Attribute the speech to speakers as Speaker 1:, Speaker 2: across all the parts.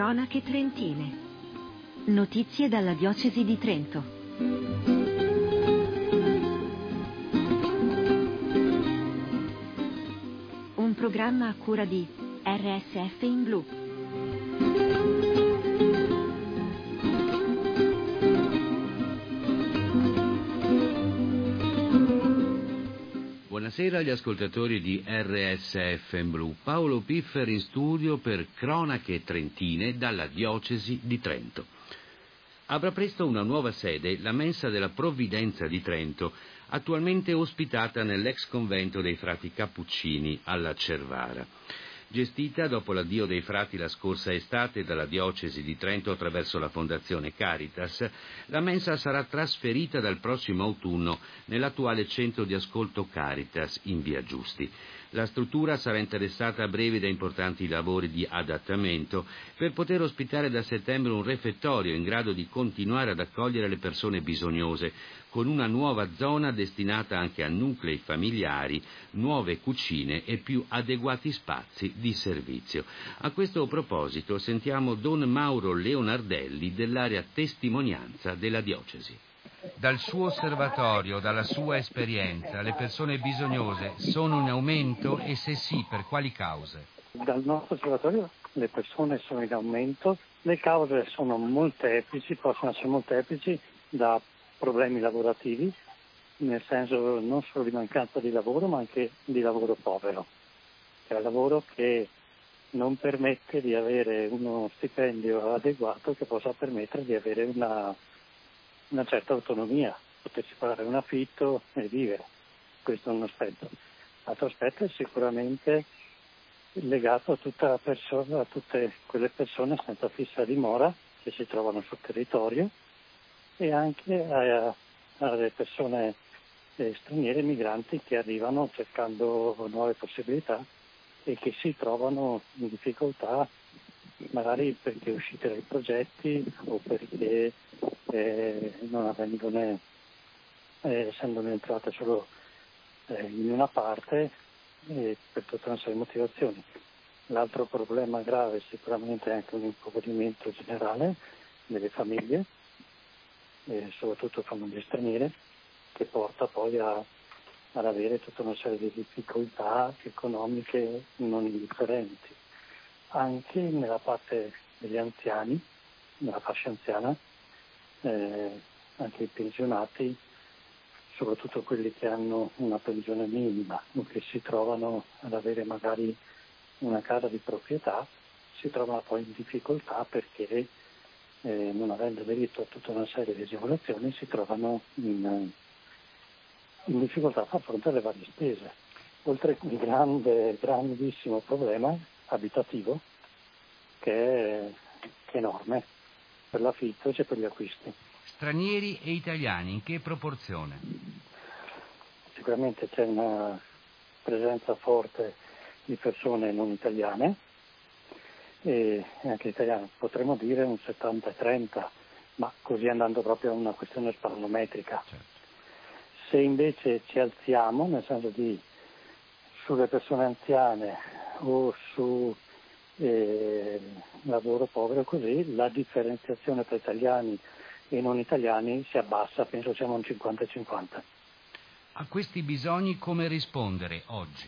Speaker 1: Cronache trentine. Notizie dalla diocesi di Trento. Un programma a cura di RSF in Blu.
Speaker 2: Buonasera agli ascoltatori di RSF in Blu. Paolo Piffer in studio per Cronache trentine dalla diocesi di Trento. Avrà presto una nuova sede la mensa della Provvidenza di Trento, attualmente ospitata nell'ex convento dei frati Cappuccini alla Cervara. Gestita dopo l'addio dei frati la scorsa estate dalla diocesi di Trento attraverso la fondazione Caritas, la mensa sarà trasferita dal prossimo autunno nell'attuale centro di ascolto Caritas in via Giusti. La struttura sarà interessata a breve da importanti lavori di adattamento per poter ospitare da settembre un refettorio in grado di continuare ad accogliere le persone bisognose, con una nuova zona destinata anche a nuclei familiari, nuove cucine e più adeguati spazi di servizio. A questo proposito sentiamo Don Mauro Leonardelli dell'area testimonianza della diocesi. Dal suo osservatorio, dalla sua esperienza, le persone bisognose sono in aumento e se sì, per quali cause?
Speaker 3: Dal nostro osservatorio le persone sono in aumento, le cause sono molteplici, possono essere molteplici, da problemi lavorativi, nel senso non solo di mancanza di lavoro ma anche di lavoro povero, cioè lavoro che non permette di avere uno stipendio adeguato che possa permettere di avere una certa autonomia, potersi pagare un affitto e vivere. Questo è un aspetto. L'altro aspetto è sicuramente legato a tutta persona, a tutte quelle persone senza fissa dimora che si trovano sul territorio e anche alle persone straniere migranti che arrivano cercando nuove possibilità e che si trovano in difficoltà magari perché usciti dai progetti o perché non avendone, essendo entrate solo in una parte per tutta una serie di motivazioni. L'altro problema grave sicuramente è anche un impoverimento generale delle famiglie, soprattutto famiglie straniere, che porta poi ad avere tutta una serie di difficoltà economiche non indifferenti. Anche nella parte degli anziani, nella fascia anziana, anche i pensionati, soprattutto quelli che hanno una pensione minima o che si trovano ad avere magari una casa di proprietà, si trovano poi in difficoltà perché non avendo diritto a tutta una serie di agevolazioni si trovano in difficoltà a far fronte alle varie spese. Oltre a un grandissimo problema abitativo che è enorme per l'affitto e per gli acquisti.
Speaker 2: Stranieri e italiani, in che proporzione?
Speaker 3: Sicuramente c'è una presenza forte di persone non italiane e anche italiane, potremmo dire un 70-30, ma così andando proprio a una questione spannometrica.
Speaker 2: Certo.
Speaker 3: Se invece ci alziamo, nel senso di sulle persone anziane o su lavoro povero così, la differenziazione tra italiani e non italiani si abbassa, penso siamo un 50-50.
Speaker 2: A questi bisogni come rispondere oggi?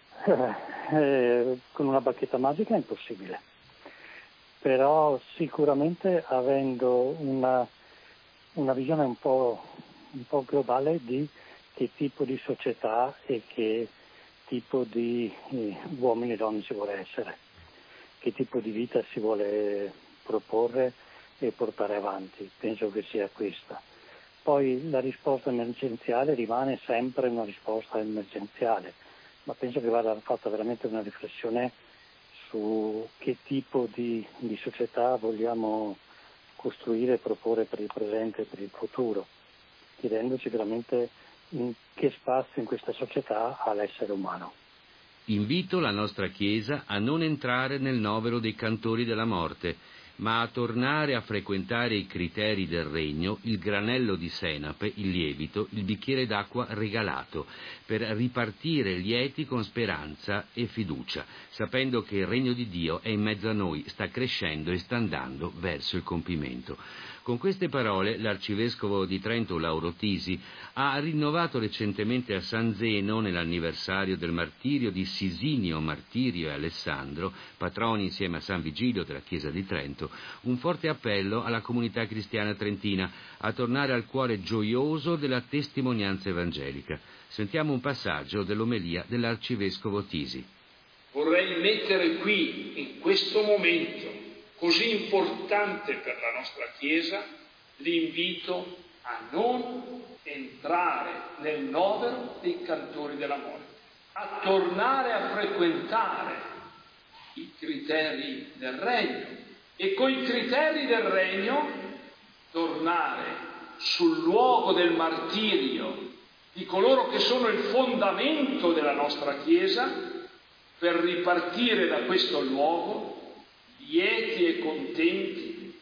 Speaker 3: Con una bacchetta magica è impossibile, però sicuramente avendo una visione un po' globale di che tipo di società e che tipo di uomini e donne si vuole essere, che tipo di vita si vuole proporre e portare avanti. Penso che sia questa. Poi la risposta emergenziale rimane sempre una risposta emergenziale, ma penso che vada fatta veramente una riflessione su che tipo di società vogliamo costruire e proporre per il presente e per il futuro, chiedendoci veramente in che spazio in questa società ha l'essere umano.
Speaker 2: Invito la nostra Chiesa a non entrare nel novero dei cantori della morte ma a tornare a frequentare i criteri del regno, il granello di senape, il lievito, il bicchiere d'acqua regalato, per ripartire lieti con speranza e fiducia, sapendo che il regno di Dio è in mezzo a noi, sta crescendo e sta andando verso il compimento. Con queste parole l'arcivescovo di Trento, Lauro Tisi, ha rinnovato recentemente a San Zeno, nell'anniversario del martirio di Sisinio, Martirio e Alessandro, patroni insieme a San Vigilio della Chiesa di Trento, un forte appello alla comunità cristiana trentina a tornare al cuore gioioso della testimonianza evangelica. Sentiamo un passaggio dell'omelia dell'arcivescovo Tisi.
Speaker 4: Vorrei mettere qui, in questo momento così importante per la nostra Chiesa, l'invito a non entrare nel novero dei cantori dell'amore, a tornare a frequentare i criteri del regno e coi criteri del regno tornare sul luogo del martirio di coloro che sono il fondamento della nostra Chiesa, per ripartire da questo luogo lieti e contenti,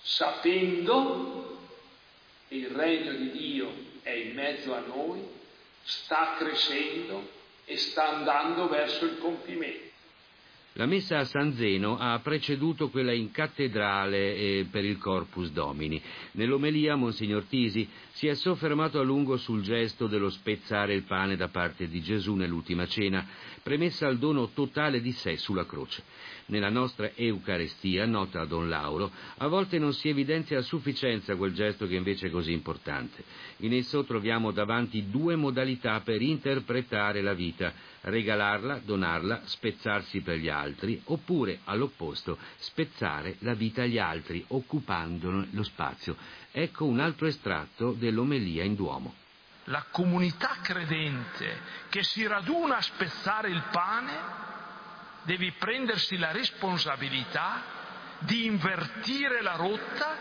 Speaker 4: sapendo che il regno di Dio è in mezzo a noi, sta crescendo e sta andando verso il compimento.
Speaker 2: La messa a San Zeno ha preceduto quella in cattedrale per il Corpus Domini. Nell'omelia Monsignor Tisi si è soffermato a lungo sul gesto dello spezzare il pane da parte di Gesù nell'ultima cena, premessa al dono totale di sé sulla croce. Nella nostra Eucaristia, nota Don Lauro, a volte non si evidenzia a sufficienza quel gesto che invece è così importante. In esso troviamo davanti due modalità per interpretare la vita: regalarla, donarla, spezzarsi per gli altri, oppure, all'opposto, spezzare la vita agli altri, occupandone lo spazio. Ecco un altro estratto dell'omelia in Duomo.
Speaker 5: La comunità credente che si raduna a spezzare il pane devi prendersi la responsabilità di invertire la rotta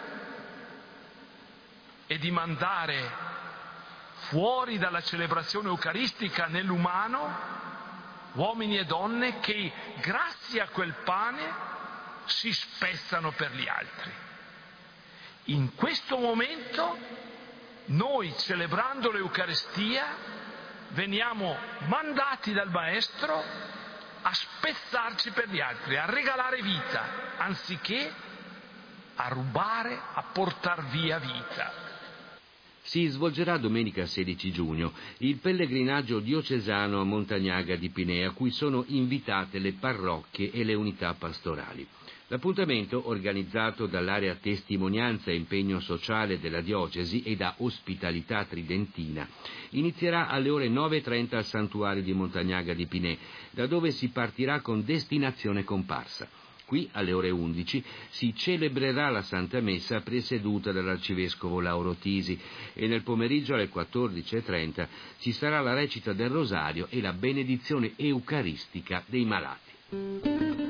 Speaker 5: e di mandare fuori dalla celebrazione eucaristica nell'umano uomini e donne che grazie a quel pane si spezzano per gli altri. In questo momento noi, celebrando l'Eucaristia, veniamo mandati dal Maestro a spezzarci per gli altri, a regalare vita, anziché a rubare, a portar via vita.
Speaker 2: Si svolgerà domenica 16 giugno il pellegrinaggio diocesano a Montagnaga di Pinè, a cui sono invitate le parrocchie e le unità pastorali. L'appuntamento, organizzato dall'area testimonianza e impegno sociale della diocesi e da Ospitalità Tridentina, inizierà alle ore 9:30 al santuario di Montagnaga di Pinè, da dove si partirà con destinazione comparsa. Qui, alle ore 11, si celebrerà la Santa Messa presieduta dall'arcivescovo Lauro Tisi e nel pomeriggio alle 14:30 ci sarà la recita del Rosario e la benedizione eucaristica dei malati.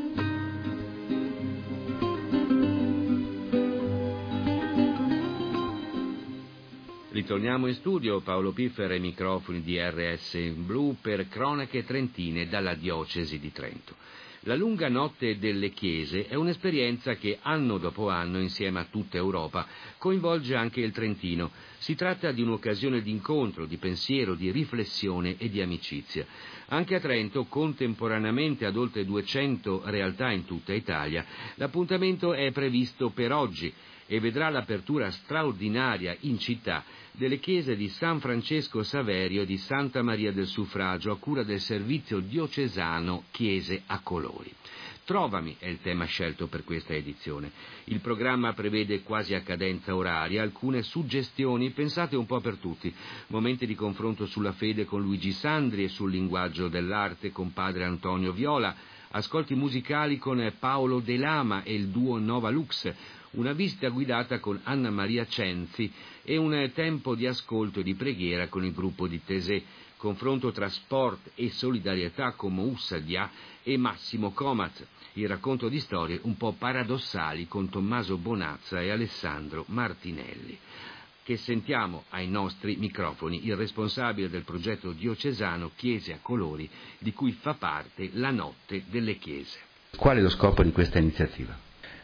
Speaker 2: Ritorniamo in studio, Paolo Piffer ai microfoni di RS Blu per Cronache Trentine dalla diocesi di Trento. La lunga notte delle chiese è un'esperienza che anno dopo anno, insieme a tutta Europa, coinvolge anche il Trentino. Si tratta di un'occasione di incontro, di pensiero, di riflessione e di amicizia. Anche a Trento, contemporaneamente ad oltre 200 realtà in tutta Italia, l'appuntamento è previsto per oggi e vedrà l'apertura straordinaria in città delle chiese di San Francesco Saverio e di Santa Maria del Suffragio a cura del servizio diocesano Chiese a Colori. Trovami è il tema scelto per questa edizione. Il programma prevede quasi a cadenza oraria alcune suggestioni pensate un po' per tutti, momenti di confronto sulla fede con Luigi Sandri e sul linguaggio dell'arte con padre Antonio Viola, ascolti musicali con Paolo De Lama e il duo Nova Lux, una visita guidata con Anna Maria Cenzi e un tempo di ascolto e di preghiera con il gruppo di Tesè, confronto tra sport e solidarietà con Moussa Dia e Massimo Comaz, il racconto di storie un po' paradossali con Tommaso Bonazza e Alessandro Martinelli, che sentiamo ai nostri microfoni il responsabile del progetto diocesano Chiese a Colori, di cui fa parte la Notte delle Chiese. Qual è lo scopo di questa iniziativa?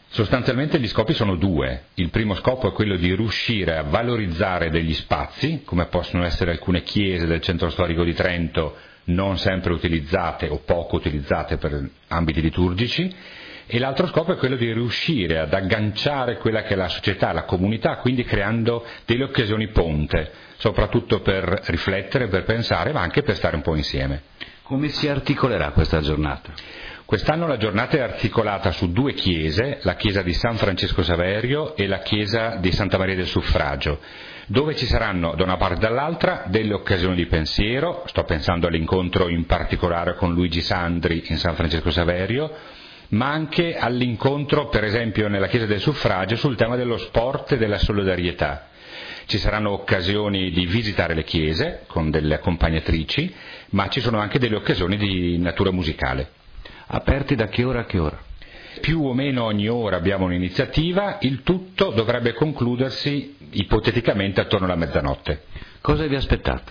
Speaker 6: Sostanzialmente gli scopi sono due. Il primo scopo è quello di riuscire a valorizzare degli spazi, come possono essere alcune chiese del centro storico di Trento non sempre utilizzate o poco utilizzate per ambiti liturgici, e l'altro scopo è quello di riuscire ad agganciare quella che è la società, la comunità, quindi creando delle occasioni ponte, soprattutto per riflettere, per pensare, ma anche per stare un po' insieme.
Speaker 2: Come si articolerà questa giornata?
Speaker 6: Quest'anno la giornata è articolata su due chiese, la chiesa di San Francesco Saverio e la chiesa di Santa Maria del Suffragio, dove ci saranno da una parte e dall'altra delle occasioni di pensiero. Sto pensando all'incontro in particolare con Luigi Sandri in San Francesco Saverio, ma anche all'incontro, per esempio, nella chiesa del Suffragio sul tema dello sport e della solidarietà. Ci saranno occasioni di visitare le chiese con delle accompagnatrici, ma ci sono anche delle occasioni di natura musicale.
Speaker 2: Aperti da che ora a che ora?
Speaker 6: Più o meno ogni ora abbiamo un'iniziativa, il tutto dovrebbe concludersi ipoteticamente attorno alla mezzanotte.
Speaker 2: Cosa vi aspettate?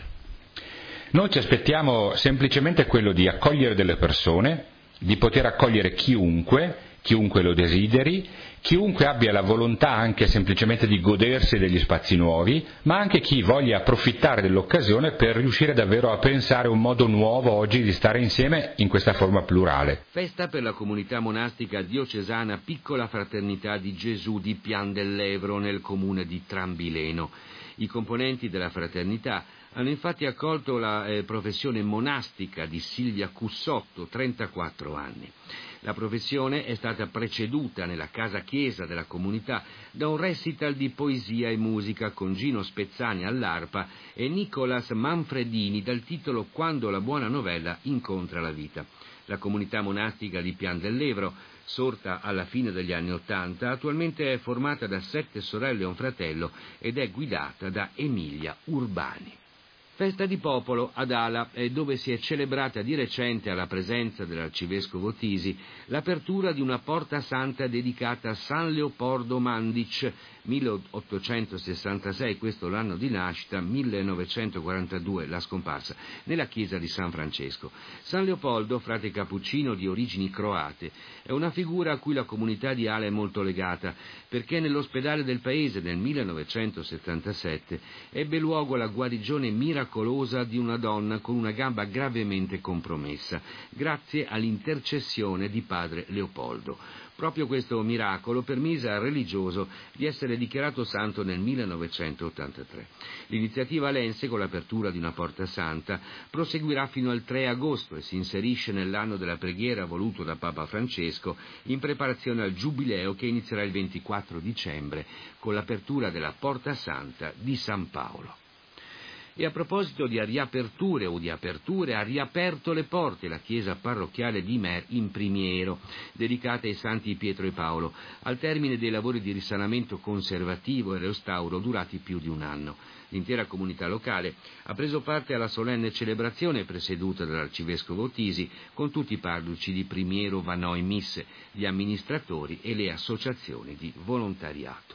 Speaker 6: Noi ci aspettiamo semplicemente quello di accogliere delle persone, di poter accogliere chiunque lo desideri, chiunque abbia la volontà anche semplicemente di godersi degli spazi nuovi, ma anche chi voglia approfittare dell'occasione per riuscire davvero a pensare un modo nuovo oggi di stare insieme in questa forma plurale.
Speaker 2: Festa per la comunità monastica diocesana Piccola Fraternità di Gesù di Pian dell'Evro nel comune di Trambileno. I componenti della fraternità hanno infatti accolto la professione monastica di Silvia Cussotto, 34 anni. La professione è stata preceduta nella casa chiesa della comunità da un recital di poesia e musica con Gino Spezzani all'arpa e Nicolas Manfredini dal titolo Quando la buona novella incontra la vita. La comunità monastica di Pian dell'Evro, sorta alla fine degli anni '80, attualmente è formata da 7 sorelle e un fratello ed è guidata da Emilia Urbani. Festa di popolo ad Ala, dove si è celebrata di recente alla presenza dell'arcivescovo Tisi l'apertura di una porta santa dedicata a San Leopoldo Mandic, 1866, questo l'anno di nascita, 1942 la scomparsa, nella chiesa di San Francesco. San Leopoldo, frate cappuccino di origini croate, è una figura a cui la comunità di Ala è molto legata, perché nell'ospedale del paese nel 1977 ebbe luogo la guarigione miracolosa di una donna con una gamba gravemente compromessa, grazie all'intercessione di padre Leopoldo. Proprio questo miracolo permise al religioso di essere dichiarato santo nel 1983. L'iniziativa alense, con l'apertura di una porta santa, proseguirà fino al 3 agosto e si inserisce nell'anno della preghiera voluto da Papa Francesco in preparazione al Giubileo che inizierà il 24 dicembre con l'apertura della Porta Santa di San Paolo. E a proposito di riaperture o di aperture, ha riaperto le porte la chiesa parrocchiale di Mer in Primiero, dedicata ai santi Pietro e Paolo, al termine dei lavori di risanamento conservativo e restauro durati più di un anno. L'intera comunità locale ha preso parte alla solenne celebrazione presieduta dall'arcivescovo Tisi, con tutti i parroci di Primiero, Vanò e Misse, gli amministratori e le associazioni di volontariato.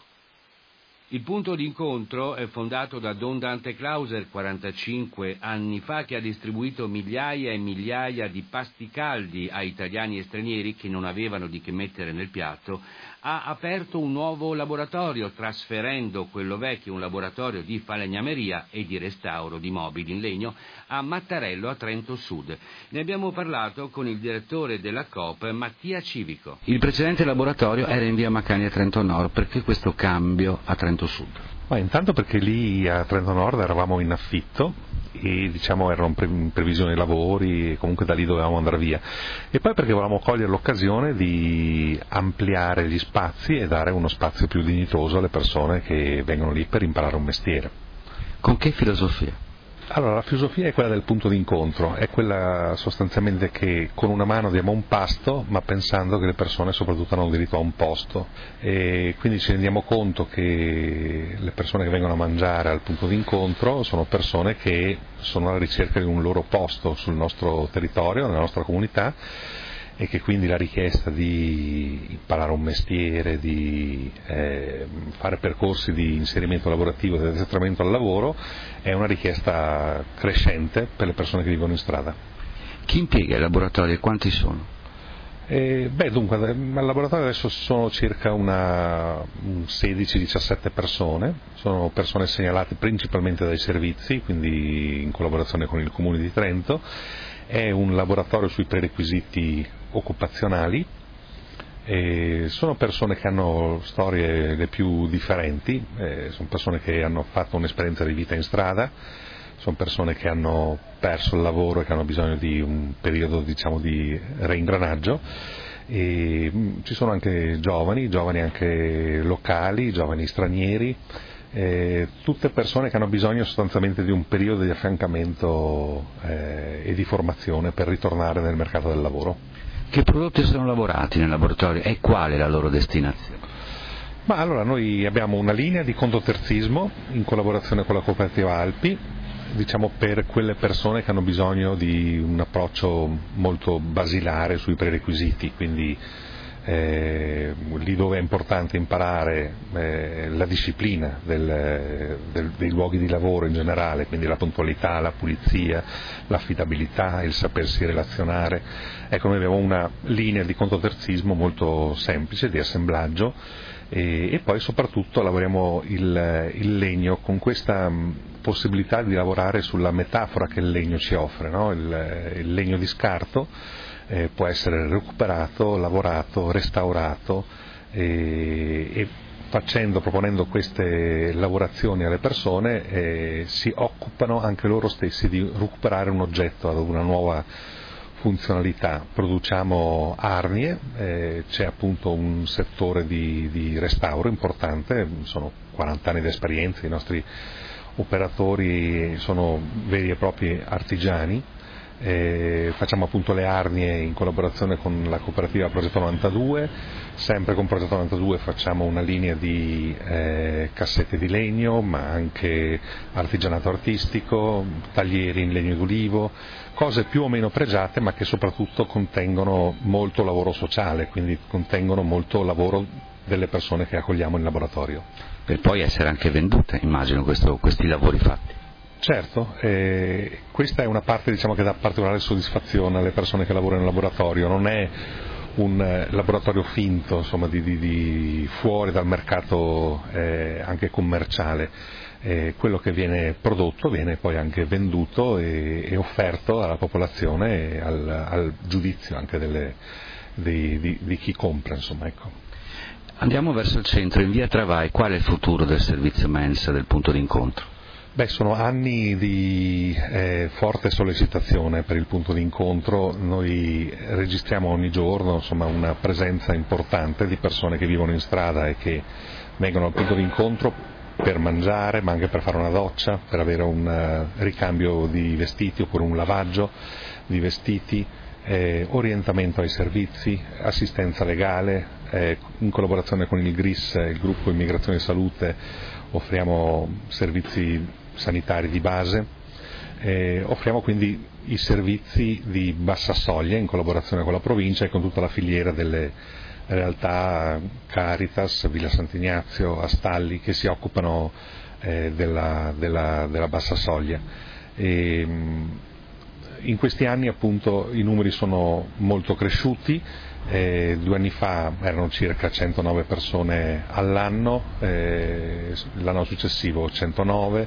Speaker 2: Il punto d'incontro è fondato da Don Dante Clauser 45 anni fa, che ha distribuito migliaia e migliaia di pasti caldi a italiani e stranieri che non avevano di che mettere nel piatto. Ha aperto un nuovo laboratorio, trasferendo quello vecchio, un laboratorio di falegnameria e di restauro di mobili in legno, a Mattarello, a Trento Sud. Ne abbiamo parlato con il direttore della Coop, Mattia Civico. Il precedente laboratorio era in via Macani a Trento Nord, perché questo cambio a Trento Sud?
Speaker 7: Intanto perché lì a Trento Nord eravamo in affitto e erano in previsione lavori e comunque da lì dovevamo andare via, e poi perché volevamo cogliere l'occasione di ampliare gli spazi e dare uno spazio più dignitoso alle persone che vengono lì per imparare un mestiere.
Speaker 2: Con che filosofia?
Speaker 7: Allora, la filosofia è quella del punto d'incontro, è quella sostanzialmente che con una mano diamo un pasto, ma pensando che le persone soprattutto hanno diritto a un posto, e quindi ci rendiamo conto che le persone che vengono a mangiare al punto d'incontro sono persone che sono alla ricerca di un loro posto sul nostro territorio, nella nostra comunità, e che quindi la richiesta di imparare un mestiere, di fare percorsi di inserimento lavorativo, di addestramento al lavoro, è una richiesta crescente per le persone che vivono in strada.
Speaker 2: Chi impiega i laboratori e quanti sono?
Speaker 7: Dunque, al laboratorio adesso sono circa 16-17 persone, sono persone segnalate principalmente dai servizi, quindi in collaborazione con il Comune di Trento. È un laboratorio sui prerequisiti occupazionali, sono persone che hanno storie le più differenti, sono persone che hanno fatto un'esperienza di vita in strada, sono persone che hanno perso il lavoro e che hanno bisogno di un periodo, diciamo, di reingranaggio, e ci sono anche giovani anche locali, giovani stranieri, tutte persone che hanno bisogno sostanzialmente di un periodo di affiancamento e di formazione per ritornare nel mercato del lavoro.
Speaker 2: Che prodotti sono lavorati nel laboratorio e qual è la loro destinazione?
Speaker 7: Ma allora, noi abbiamo una linea di contoterzismo in collaborazione con la cooperativa Alpi, diciamo per quelle persone che hanno bisogno di un approccio molto basilare sui prerequisiti, quindi lì dove è importante imparare la disciplina dei luoghi di lavoro in generale, quindi la puntualità, la pulizia, l'affidabilità, il sapersi relazionare. Ecco, noi abbiamo una linea di contoterzismo molto semplice, di assemblaggio, e poi soprattutto lavoriamo il legno con questa possibilità di lavorare sulla metafora che il legno ci offre, no? Il legno di scarto può essere recuperato, lavorato, restaurato, e proponendo queste lavorazioni alle persone si occupano anche loro stessi di recuperare un oggetto ad una nuova funzionalità. Produciamo arnie, c'è appunto un settore di restauro importante, sono 40 anni di esperienza, i nostri operatori sono veri e propri artigiani. Facciamo appunto le arnie in collaborazione con la cooperativa Progetto 92, sempre con Progetto 92 facciamo una linea di cassette di legno, ma anche artigianato artistico, taglieri in legno d'ulivo, cose più o meno pregiate ma che soprattutto contengono molto lavoro sociale, quindi contengono molto lavoro delle persone che accogliamo in laboratorio.
Speaker 2: Per poi essere anche vendute, immagino, questi lavori fatti.
Speaker 7: Certo, questa è una parte, diciamo, che dà particolare soddisfazione alle persone che lavorano in laboratorio, non è un laboratorio finto, insomma, di fuori dal mercato anche commerciale. Quello che viene prodotto viene poi anche venduto e offerto alla popolazione e al giudizio anche di chi compra, insomma, ecco.
Speaker 2: Andiamo verso il centro, in via Travai. Qual è il futuro del servizio mensa, del punto d'incontro?
Speaker 7: Sono anni di forte sollecitazione per il punto d'incontro. Noi registriamo ogni giorno, insomma, una presenza importante di persone che vivono in strada e che vengono al punto d'incontro per mangiare, ma anche per fare una doccia, per avere un ricambio di vestiti oppure un lavaggio di vestiti, orientamento ai servizi, assistenza legale. In collaborazione con il GRIS, il gruppo Immigrazione e Salute, offriamo servizi sanitari di base, offriamo quindi i servizi di bassa soglia in collaborazione con la provincia e con tutta la filiera delle realtà Caritas, Villa Sant'Ignazio, Astalli, che si occupano della bassa soglia. In questi anni appunto i numeri sono molto cresciuti. 2 anni fa erano circa 109 persone all'anno, l'anno successivo 109,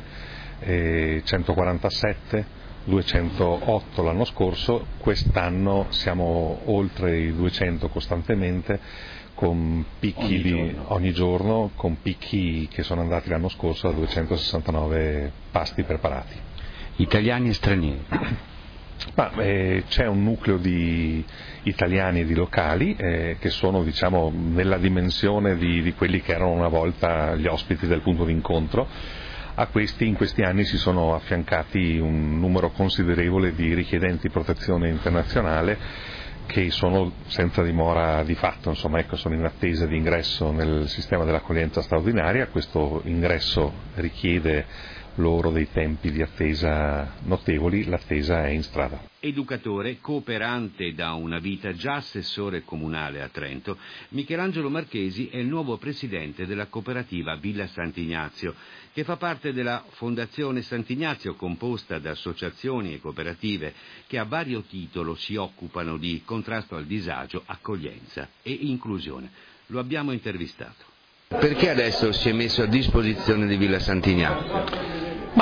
Speaker 7: 147, 208 l'anno scorso, quest'anno siamo oltre i 200 costantemente, con picchi ogni giorno, con picchi che sono andati l'anno scorso a 269 pasti preparati.
Speaker 2: Italiani e stranieri?
Speaker 7: C'è un nucleo di italiani e di locali che sono, diciamo, nella dimensione di quelli che erano una volta gli ospiti del punto d'incontro. A questi in questi anni si sono affiancati un numero considerevole di richiedenti protezione internazionale che sono senza dimora di fatto, insomma, ecco, sono in attesa di ingresso nel sistema dell'accoglienza straordinaria. Questo ingresso richiede loro dei tempi di attesa notevoli, l'attesa è in strada.
Speaker 2: Educatore, cooperante da una vita, già assessore comunale a Trento, Michelangelo Marchesi è il nuovo presidente della cooperativa Villa Sant'Ignazio, che fa parte della Fondazione Sant'Ignazio, composta da associazioni e cooperative che a vario titolo si occupano di contrasto al disagio, accoglienza e inclusione. Lo abbiamo intervistato. Perché adesso si è messo a disposizione di Villa Sant'Ignazio?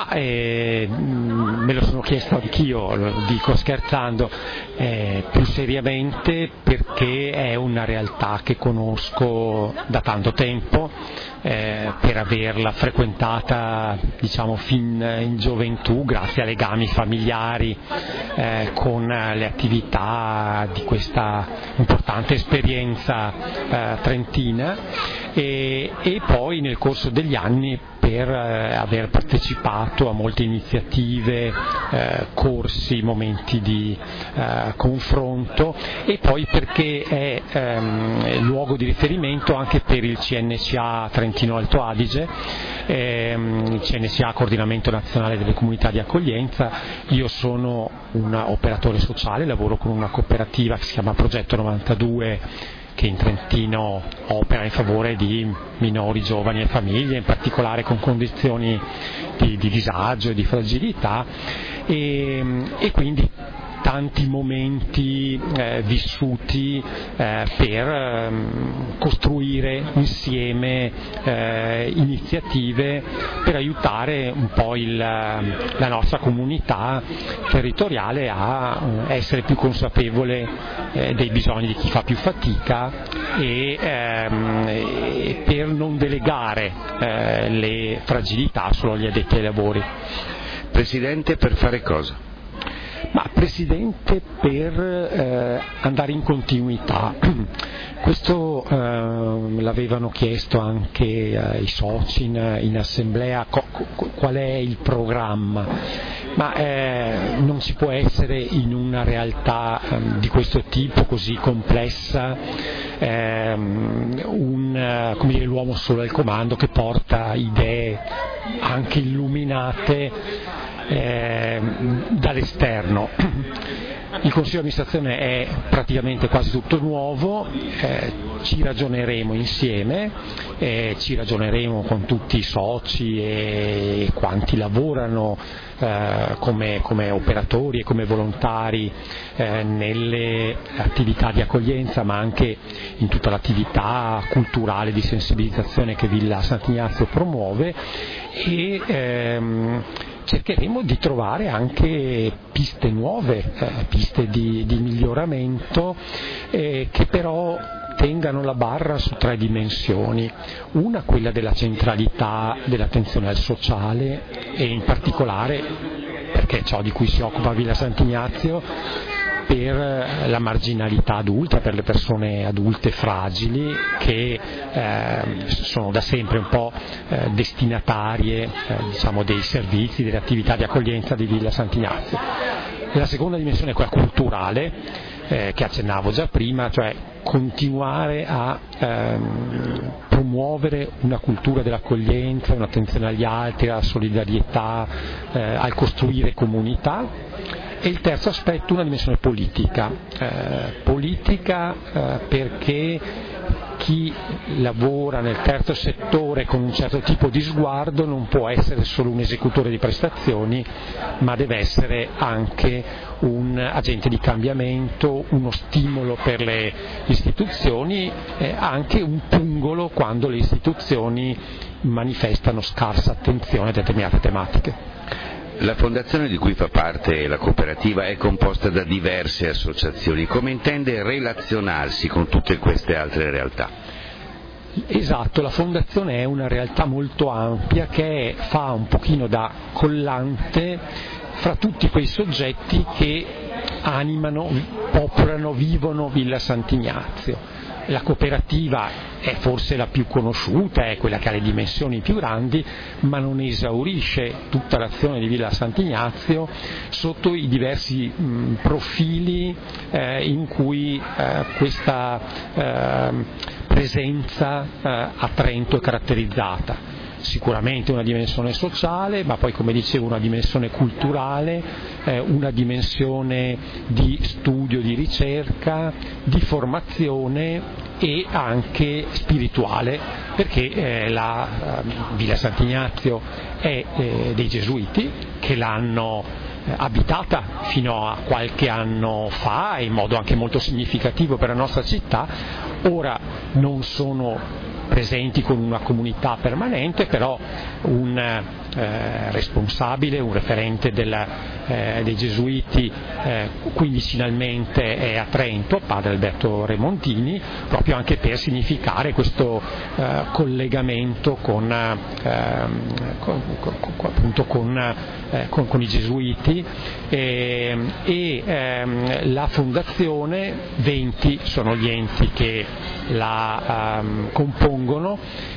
Speaker 8: Me lo sono chiesto anch'io, lo dico scherzando, più seriamente perché è una realtà che conosco da tanto tempo, per averla frequentata fin in gioventù grazie a legami familiari con le attività di questa importante esperienza trentina e poi nel corso degli anni per aver partecipato a molte iniziative, corsi, momenti di confronto e poi perché è luogo di riferimento anche per il CNCA Trentino Alto Adige, il CNCA Coordinamento Nazionale delle Comunità di Accoglienza. Io sono un operatore sociale, lavoro con una cooperativa che si chiama Progetto 92, che in Trentino opera in favore di minori, giovani e famiglie, in particolare con condizioni di disagio e di fragilità e quindi tanti momenti vissuti per costruire insieme iniziative per aiutare un po' la nostra comunità territoriale a essere più consapevole dei bisogni di chi fa più fatica e per non delegare le fragilità solo agli addetti ai lavori.
Speaker 2: Presidente, per fare cosa?
Speaker 8: Ma Presidente, per andare in continuità. Questo l'avevano chiesto anche i soci in assemblea, qual è il programma, ma non si può essere in una realtà di questo tipo così complessa l'uomo solo al comando che porta idee anche illuminate dall'esterno. Il Consiglio di amministrazione è praticamente quasi tutto nuovo, ci ragioneremo insieme, ci ragioneremo con tutti i soci e quanti lavorano come operatori e come volontari nelle attività di accoglienza, ma anche in tutta l'attività culturale di sensibilizzazione che Villa Sant'Ignazio promuove e cercheremo di trovare anche piste nuove, piste di miglioramento che però tengano la barra su 3 dimensioni. Una, quella della centralità dell'attenzione al sociale e in particolare, perché è ciò di cui si occupa Villa Sant'Ignazio, per la marginalità adulta, per le persone adulte fragili che sono da sempre un po' destinatarie dei servizi, delle attività di accoglienza di Villa Sant'Ignazio. La seconda dimensione è quella culturale, che accennavo già prima, cioè continuare a promuovere una cultura dell'accoglienza, un'attenzione agli altri, alla solidarietà, al costruire comunità. E il terzo aspetto, una dimensione politica, perché chi lavora nel terzo settore con un certo tipo di sguardo non può essere solo un esecutore di prestazioni, ma deve essere anche un agente di cambiamento, uno stimolo per le istituzioni, anche un pungolo quando le istituzioni manifestano scarsa attenzione a determinate tematiche.
Speaker 2: La fondazione di cui fa parte la cooperativa è composta da diverse associazioni. Come intende relazionarsi con tutte queste altre realtà?
Speaker 8: Esatto, la fondazione è una realtà molto ampia che fa un pochino da collante fra tutti quei soggetti che animano, popolano, vivono Villa Sant'Ignazio. La cooperativa è forse la più conosciuta, è quella che ha le dimensioni più grandi, ma non esaurisce tutta l'azione di Villa Sant'Ignazio sotto i diversi profili in cui questa presenza a Trento è caratterizzata. sicuramente una dimensione sociale, ma poi, come dicevo, una dimensione culturale, una dimensione di studio, di ricerca, di formazione e anche spirituale, perché la Villa Sant'Ignazio è dei gesuiti che l'hanno abitata fino a qualche anno fa, in modo anche molto significativo per la nostra città. Ora non sono presenti con una comunità permanente, però un responsabile, un referente dei Gesuiti quindicinalmente è a Trento, padre Alberto Remontini, proprio anche per significare questo collegamento con i Gesuiti, e la fondazione, 20 sono gli enti che la compongono,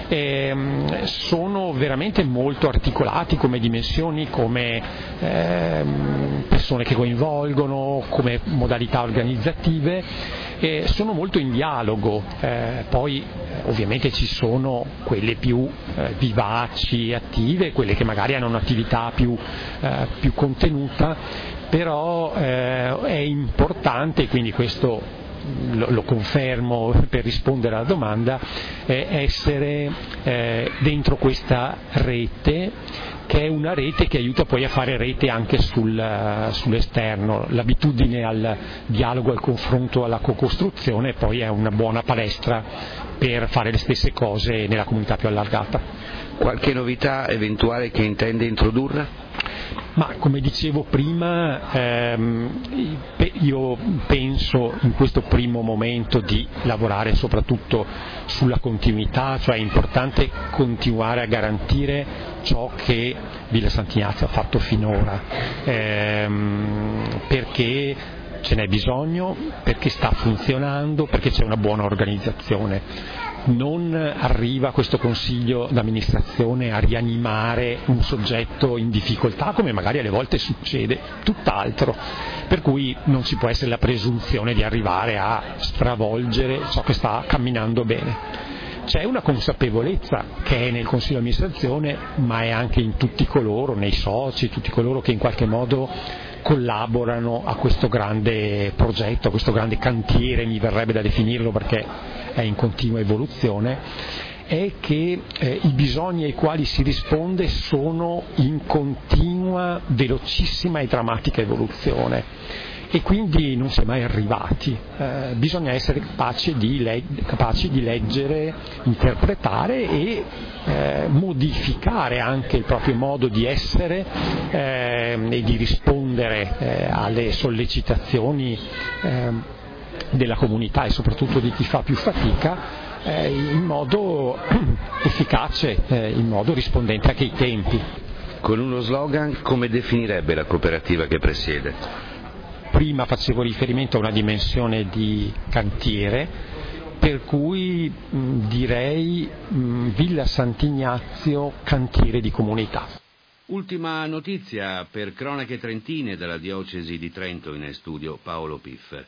Speaker 8: sono veramente molto articolati come dimensioni, come persone che coinvolgono, come modalità organizzative, sono molto in dialogo. Poi ovviamente ci sono quelle più vivaci, attive, quelle che magari hanno un'attività più contenuta, però è importante, quindi questo lo confermo per rispondere alla domanda, essere dentro questa rete, che è una rete che aiuta poi a fare rete anche sull'esterno. L'abitudine al dialogo, al confronto, alla co-costruzione poi è una buona palestra per fare le stesse cose nella comunità più allargata.
Speaker 2: Qualche novità eventuale che intende introdurre?
Speaker 8: Ma come dicevo prima, io penso in questo primo momento di lavorare soprattutto sulla continuità, cioè è importante continuare a garantire ciò che Villa Sant'Ignazio ha fatto finora, perché ce n'è bisogno, perché sta funzionando, perché c'è una buona organizzazione. Non arriva questo consiglio d'amministrazione a rianimare un soggetto in difficoltà, come magari alle volte succede, tutt'altro, per cui non ci può essere la presunzione di arrivare a stravolgere ciò che sta camminando bene. C'è una consapevolezza che è nel consiglio d'amministrazione, ma è anche in tutti coloro, nei soci, tutti coloro che in qualche modo collaborano a questo grande progetto, a questo grande cantiere, mi verrebbe da definirlo perché è in continua evoluzione, è che i bisogni ai quali si risponde sono in continua, velocissima e drammatica evoluzione, e quindi non si è mai arrivati. Bisogna essere capaci di leggere, interpretare e modificare anche il proprio modo di essere e di rispondere alle sollecitazioni della comunità e soprattutto di chi fa più fatica, in modo efficace, in modo rispondente anche ai tempi.
Speaker 2: Con uno slogan, come definirebbe la cooperativa che presiede?
Speaker 8: Prima facevo riferimento a una dimensione di cantiere, per cui direi Villa Sant'Ignazio, cantiere di comunità.
Speaker 2: Ultima notizia per Cronache Trentine dalla diocesi di Trento, in studio Paolo Piffer.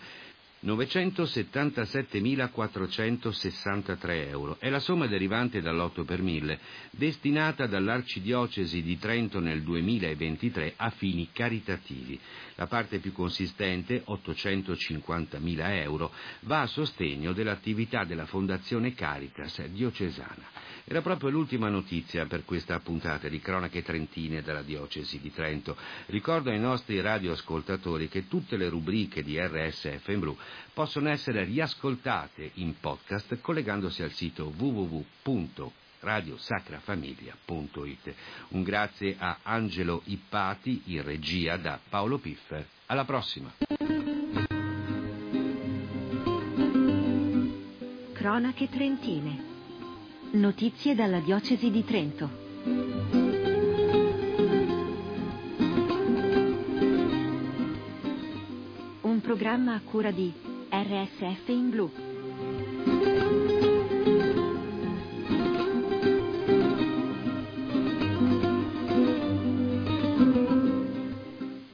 Speaker 2: 977.463 euro è la somma derivante dall'8 per 1000 destinata dall'Arcidiocesi di Trento nel 2023 a fini caritativi. La parte più consistente, 850.000 euro, va a sostegno dell'attività della Fondazione Caritas diocesana. Era proprio l'ultima notizia per questa puntata di Cronache Trentine dalla diocesi di Trento. Ricordo ai nostri radioascoltatori che tutte le rubriche di RSF in Blu possono essere riascoltate in podcast collegandosi al sito www.radiosacrafamiglia.it. Un grazie a Angelo Ippati in regia da Paolo Piffer. Alla prossima.
Speaker 1: Cronache Trentine. Notizie dalla diocesi di Trento. Un programma a cura di RSF in Blu.